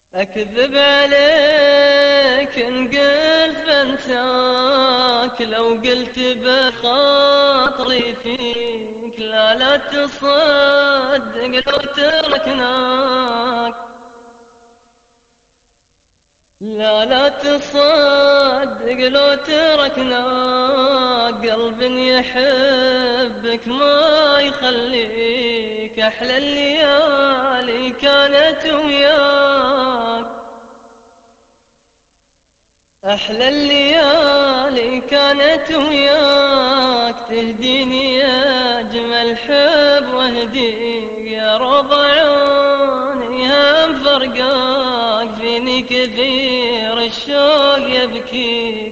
أكذب عليك إن قلت بنساك، لو قلت بخاطري فيك لا تصدق لو تركناك، لا تصدق لو تركناك. قلب يحبك ما يخليك، أحلى الليالي كانت وياك، أحلى الليالي كانت وياك. تهديني أجمل حب واهديك يا رضا عيوني، هم فرقاك فيني كثير الشوق يبكيك،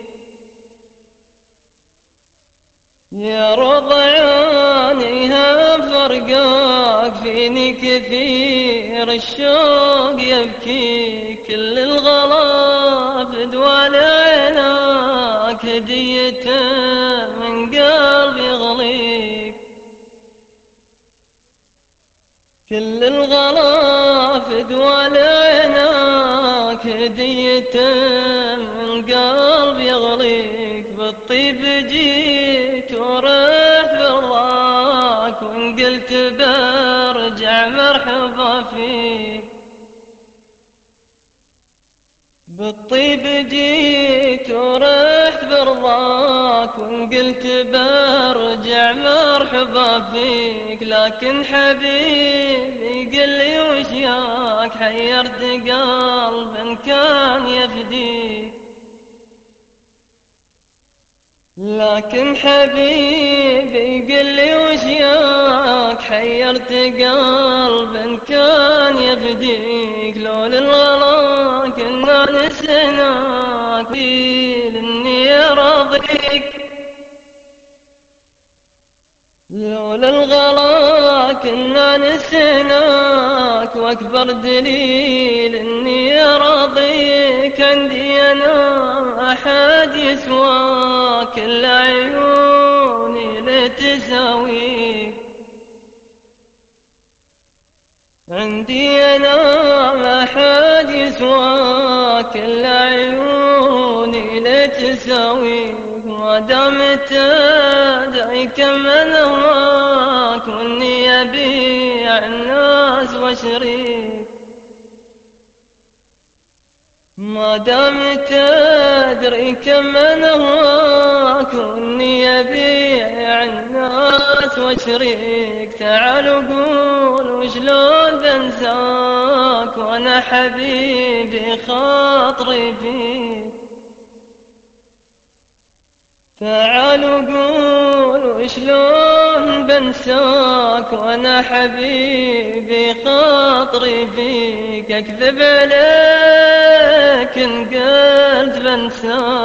يا رضا عيوني هم فرقاك فيني كثير الشوق يبكيك. كل الغلا فدوى لعيناك، هدية من قلبي غليك. كل الغلا فدوى لعيناك، هدية من قلبي غليك. بالطيب جيت ورحت برضاك، وإن قلت برجع مرحبا فيك. بالطيب جيت ورحت برضاك، وإن قلت برجع مرحبا فيك. لكن حبيبي قل لي وش ياك، حيرت قلب كان يفديك. لكن حبيبي قل لي وش ياك، حيرت قلب كان يفديك. لولا الغلا كنا نسيناك، قيل اني راضيك. لولا الغلا كنا نسيناك، واكبر دليل اني راضيك. عندي انا احد يسواك، كل عيوني لتساويك. عندي انا احد يسواك، كل عيوني لتساويك. ما دامت تدري كم انا هواك، واني ابيع الناس واشريك. ما دامت تدري كم انا هواك، واني ابيع الناس واشريك. تعال وقول وشلون بنساك، وانا حبيبي خاطري فيك. تعال وقول وشلون بنساك، وانا حبيبي خاطري فيك. اكذب عليك ان قلت بنساك،